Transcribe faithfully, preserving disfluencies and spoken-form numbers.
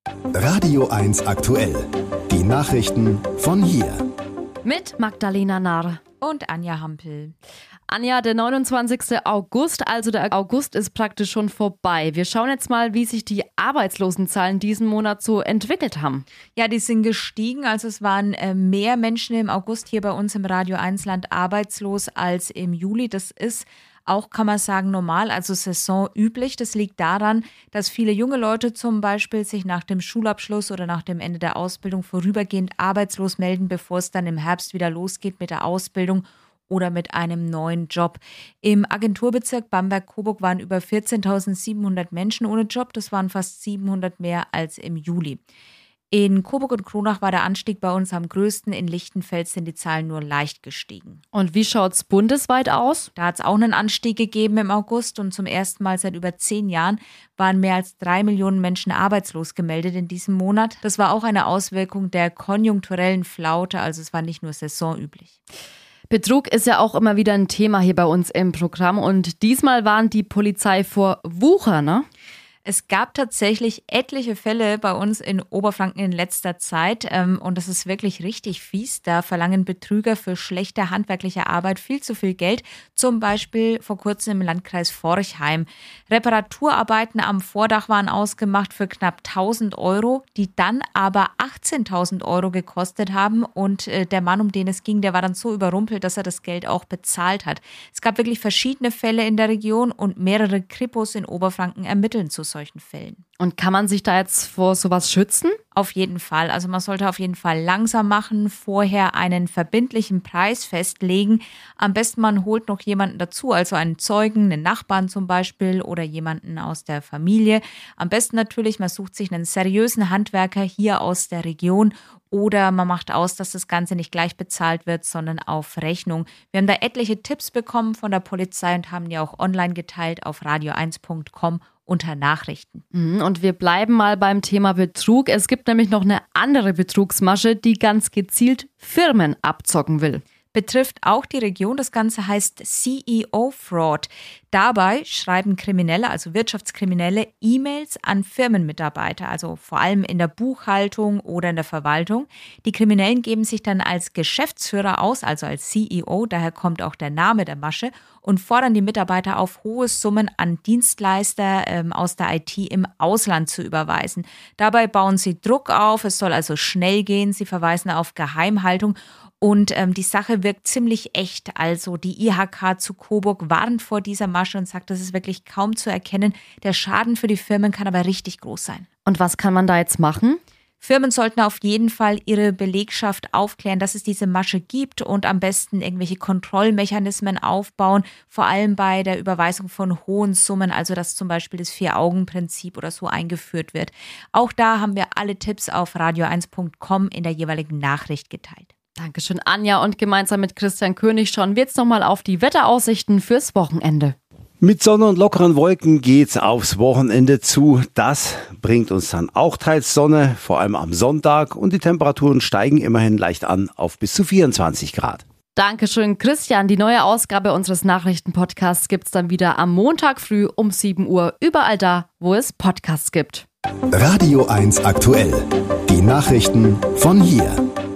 Radio eins aktuell. Die Nachrichten von hier. Mit Magdalena Narr und Anja Hampel. Anja, der neunundzwanzigster August, also der August ist praktisch schon vorbei. Wir schauen jetzt mal, wie sich die Arbeitslosenzahlen diesen Monat so entwickelt haben. Ja, die sind gestiegen. Also es waren äh, mehr Menschen im August hier bei uns im Radio eins Land arbeitslos als im Juli. Das ist auch, kann man sagen, normal, also saisonüblich. Das liegt daran, dass viele junge Leute zum Beispiel sich nach dem Schulabschluss oder nach dem Ende der Ausbildung vorübergehend arbeitslos melden, bevor es dann im Herbst wieder losgeht mit der Ausbildung oder mit einem neuen Job. Im Agenturbezirk Bamberg-Coburg waren über vierzehntausendsiebenhundert Menschen ohne Job. Das waren fast siebenhundert mehr als im Juli. In Coburg und Kronach war der Anstieg bei uns am größten. In Lichtenfels sind die Zahlen nur leicht gestiegen. Und wie schaut es bundesweit aus? Da hat es auch einen Anstieg gegeben im August und zum ersten Mal seit über zehn Jahren waren mehr als drei Millionen Menschen arbeitslos gemeldet in diesem Monat. Das war auch eine Auswirkung der konjunkturellen Flaute, also es war nicht nur saisonüblich. Betrug ist ja auch immer wieder ein Thema hier bei uns im Programm und diesmal warnt die Polizei vor Wucher, ne? Es gab tatsächlich etliche Fälle bei uns in Oberfranken in letzter Zeit ähm, und das ist wirklich richtig fies. Da verlangen Betrüger für schlechte handwerkliche Arbeit viel zu viel Geld. Zum Beispiel vor kurzem im Landkreis Forchheim. Reparaturarbeiten am Vordach waren ausgemacht für knapp tausend Euro, die dann aber achtzehntausend Euro gekostet haben. Und äh, der Mann, um den es ging, der war dann so überrumpelt, dass er das Geld auch bezahlt hat. Es gab wirklich verschiedene Fälle in der Region und mehrere Kripos in Oberfranken ermitteln zu solchen Fällen. Und kann man sich da jetzt vor sowas schützen? Auf jeden Fall. Also man sollte auf jeden Fall langsam machen, vorher einen verbindlichen Preis festlegen. Am besten man holt noch jemanden dazu, also einen Zeugen, einen Nachbarn zum Beispiel oder jemanden aus der Familie. Am besten natürlich, man sucht sich einen seriösen Handwerker hier aus der Region oder man macht aus, dass das Ganze nicht gleich bezahlt wird, sondern auf Rechnung. Wir haben da etliche Tipps bekommen von der Polizei und haben die auch online geteilt auf radio eins punkt com unter Nachrichten. Und wir bleiben mal beim Thema Betrug. Es gibt nämlich noch eine andere Betrugsmasche, die ganz gezielt Firmen abzocken will. Betrifft auch die Region. Das Ganze heißt C E O-Fraud. Dabei schreiben Kriminelle, also Wirtschaftskriminelle, E-Mails an Firmenmitarbeiter, also vor allem in der Buchhaltung oder in der Verwaltung. Die Kriminellen geben sich dann als Geschäftsführer aus, also als C E O, daher kommt auch der Name der Masche, und fordern die Mitarbeiter auf, hohe Summen an Dienstleister ähm, aus der I T im Ausland zu überweisen. Dabei bauen sie Druck auf, es soll also schnell gehen, sie verweisen auf Geheimhaltung. Und ähm, die Sache wirkt ziemlich echt. Also die I H K zu Coburg warnt vor dieser Masche und sagt, das ist wirklich kaum zu erkennen. Der Schaden für die Firmen kann aber richtig groß sein. Und was kann man da jetzt machen? Firmen sollten auf jeden Fall ihre Belegschaft aufklären, dass es diese Masche gibt und am besten irgendwelche Kontrollmechanismen aufbauen, vor allem bei der Überweisung von hohen Summen, also dass zum Beispiel das Vier-Augen-Prinzip oder so eingeführt wird. Auch da haben wir alle Tipps auf radio eins punkt com in der jeweiligen Nachricht geteilt. Dankeschön, Anja. Und gemeinsam mit Christian König schauen wir jetzt nochmal auf die Wetteraussichten fürs Wochenende. Mit Sonne und lockeren Wolken geht's aufs Wochenende zu. Das bringt uns dann auch teils Sonne, vor allem am Sonntag. Und die Temperaturen steigen immerhin leicht an auf bis zu vierundzwanzig Grad. Dankeschön, Christian. Die neue Ausgabe unseres Nachrichtenpodcasts gibt's dann wieder am Montag früh um sieben Uhr. Überall da, wo es Podcasts gibt. Radio eins aktuell. Die Nachrichten von hier.